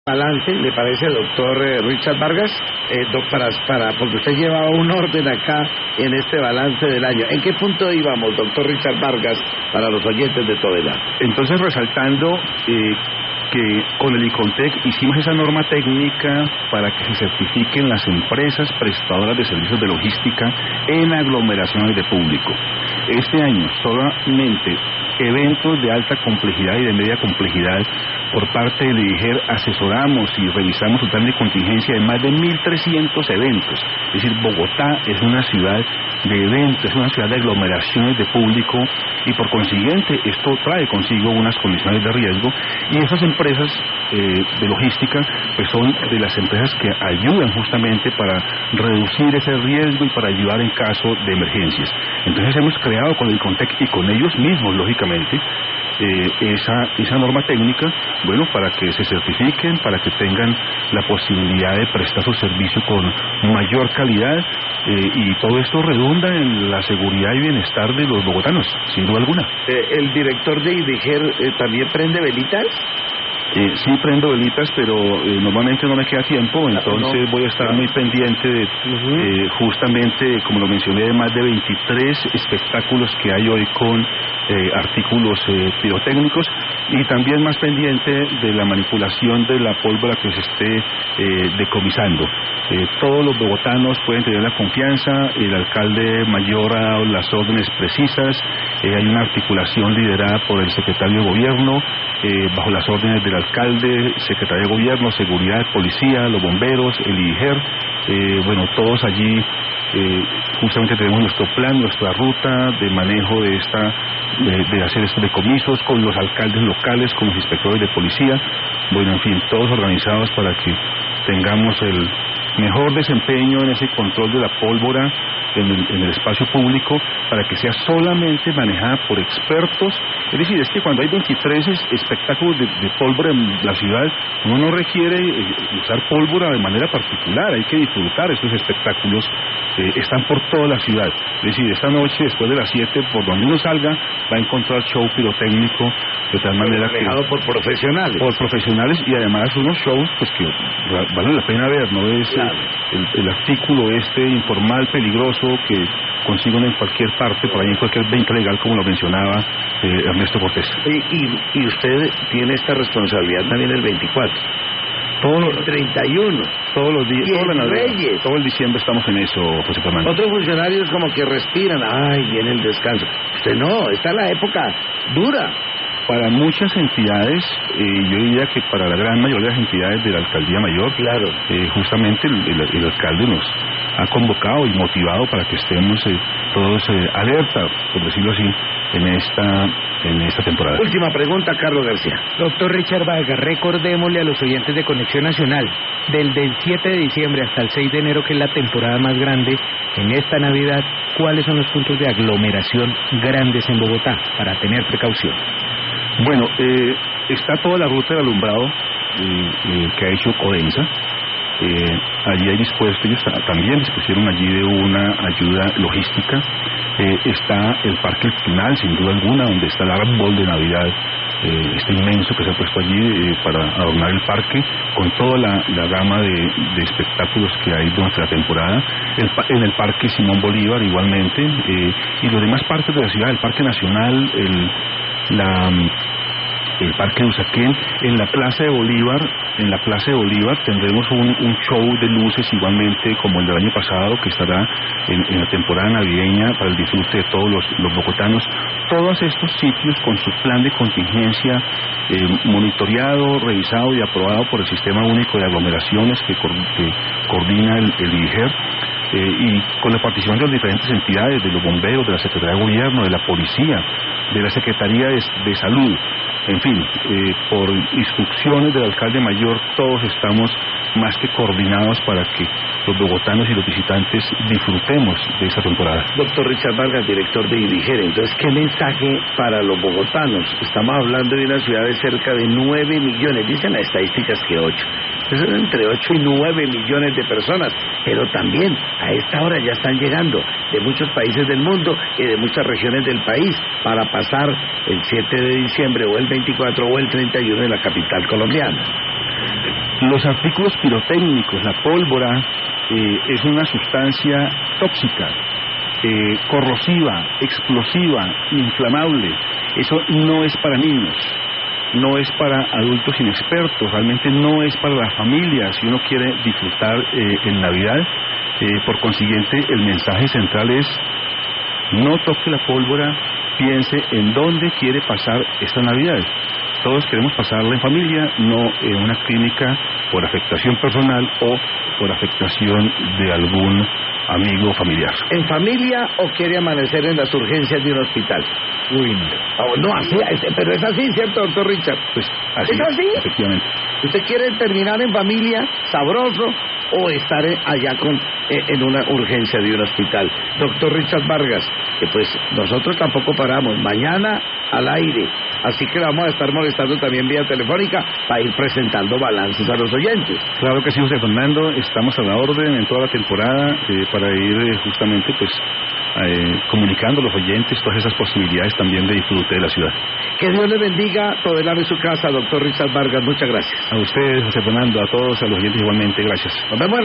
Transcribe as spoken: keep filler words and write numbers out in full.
Balance, ¿le parece, doctor eh, Richard Vargas? Eh, doc, para, para, porque usted llevaba un orden acá en este balance del año. ¿En qué punto íbamos, doctor Richard Vargas, para los oyentes de Todela? Entonces, resaltando eh, que con el ICONTEC hicimos esa norma técnica para que se certifiquen las empresas prestadoras de servicios de logística en aglomeraciones de público. Este año solamente eventos de alta complejidad y de media complejidad por parte del IDIGER asesoramos y revisamos su plan de contingencia de más de mil trescientos eventos. Es decir, Bogotá es una ciudad de eventos, es una ciudad de aglomeraciones de público y por consiguiente esto trae consigo unas condiciones de riesgo y esas empresas eh, de logística pues son de las empresas que ayudan justamente para reducir ese riesgo y para ayudar en caso de emergencias. Entonces hemos creado con el ICONTEC y con ellos mismos, lógicamente, Eh, esa, esa norma técnica, bueno, para que se certifiquen, para que tengan la posibilidad de prestar su servicio con mayor calidad eh, y todo esto redunda en la seguridad y bienestar de los bogotanos, sin duda alguna. Eh, ¿El director de IDIGER eh, también prende velitas? Eh, sí prendo velitas, pero eh, normalmente no me queda tiempo, entonces no. voy a estar muy pendiente de uh-huh. eh, justamente, como lo mencioné, de más de veintitrés espectáculos que hay hoy con eh, artículos eh, pirotécnicos y también más pendiente de la manipulación de la pólvora que se esté eh, decomisando. Eh, todos los bogotanos pueden tener la confianza, el alcalde mayor ha dado las órdenes precisas, eh, hay una articulación liderada por el secretario de gobierno, eh, bajo las órdenes del alcalde, secretario de gobierno, seguridad, policía, los bomberos, el IDIGER, eh, bueno, todos allí eh, justamente tenemos nuestro plan, nuestra ruta de manejo de esta, de, de hacer estos decomisos con los alcaldes locales, con los inspectores de policía, bueno, en fin, todos organizados para que tengamos el mejor desempeño en ese control de la pólvora en el, en el espacio público para que sea solamente manejada por expertos. Es decir, es que cuando hay veintitrés espectáculos de, de pólvora en la ciudad, uno no requiere eh, usar pólvora de manera particular, hay que disfrutar estos espectáculos, eh, están por toda la ciudad. Es decir, esta noche, después de las siete, por donde uno salga, va a encontrar show pirotécnico, de tal manera que... manejado por profesionales. Por profesionales y además unos shows pues que valen la pena ver, no es claro. el, el artículo este informal, peligroso, que consiguen en cualquier parte, por ahí en cualquier venta legal, como lo mencionaba eh, Ernesto Cortés. Y, y, y usted tiene esta responsabilidad también el veinticuatro. Todo el treinta y uno. Todos los días. Y toda el la Reyes. Todo el diciembre estamos en eso, José Fernando. Otros funcionarios como que respiran, ay, viene el descanso. Usted no, está en la época dura. Para muchas entidades, eh, yo diría que para la gran mayoría de las entidades de la Alcaldía Mayor, claro, eh, justamente el, el, el alcalde nos ha convocado y motivado para que estemos eh, todos eh, alerta, por decirlo así, en esta en esta temporada. Última pregunta, Carlos García. Doctor Richard Vargas, recordémosle a los oyentes de Conexión Nacional, del, del siete de diciembre hasta el seis de enero, que es la temporada más grande en esta Navidad, ¿cuáles son los puntos de aglomeración grandes en Bogotá para tener precaución? Bueno, eh, está toda la ruta de alumbrado eh, eh, que ha hecho Codensa. Eh, allí hay dispuesto, ellos también dispusieron allí de una ayuda logística. Eh, está el Parque El Tunal, sin duda alguna, donde está el árbol de Navidad, eh, este inmenso que se ha puesto allí eh, para adornar el parque, con toda la, la gama de, de espectáculos que hay durante la temporada. El, en el Parque Simón Bolívar igualmente, eh, y los demás parques de la ciudad, el Parque Nacional, el la el Parque de Usaquén, en la Plaza de Bolívar, en la Plaza de Bolívar tendremos un, un show de luces igualmente como el del año pasado, que estará en, en la temporada navideña para el disfrute de todos los, los bogotanos. Todos estos sitios con su plan de contingencia eh, monitoreado, revisado y aprobado por el Sistema Único de Aglomeraciones que, que coordina el, el IDIGER. Eh, y con la participación de las diferentes entidades, de los bomberos, de la Secretaría de Gobierno, de la Policía, de la Secretaría de, de Salud, en fin, eh, por instrucciones del alcalde mayor, todos estamos más que coordinados para que los bogotanos y los visitantes disfrutemos de esta temporada. Doctor Richard Vargas, director de IDIGER, entonces, ¿qué mensaje para los bogotanos? Estamos hablando de una ciudad de cerca de nueve millones, dicen las estadísticas que ocho, eso es entre ocho y nueve millones de personas, pero también a esta hora ya están llegando de muchos países del mundo y de muchas regiones del país para pasar el siete de diciembre o el veinticuatro o el treinta y uno en la capital colombiana. Los artículos pirotécnicos, la pólvora, eh, es una sustancia tóxica, eh, corrosiva, explosiva, inflamable. Eso no es para niños, no es para adultos inexpertos, realmente no es para la familia si uno quiere disfrutar eh, en Navidad. Eh, por consiguiente, el mensaje central es: no toque la pólvora, piense en dónde quiere pasar esta Navidad. Todos queremos pasarla en familia, no en una clínica por afectación personal o por afectación de algún amigo familiar. ¿En familia o quiere amanecer en las urgencias de un hospital? Uy, no. Oh, no, así, pero es así, ¿cierto, doctor Richard? Pues así ¿Es así? Efectivamente. ¿Usted quiere terminar en familia, sabroso, o estar allá con eh, en una urgencia de un hospital? Doctor Richard Vargas, que pues nosotros tampoco paramos. Mañana al aire, así que vamos a estar molestando también vía telefónica para ir presentando balances a los oyentes. Claro que sí, José Fernando, estamos a la orden en toda la temporada eh, para ir eh, justamente pues eh, comunicando a los oyentes todas esas posibilidades también de disfrute de la ciudad. Que Dios le bendiga, todelame su casa, doctor Richard Vargas, muchas gracias. A ustedes, José Fernando, a todos, a los oyentes igualmente, gracias. Nos vemos.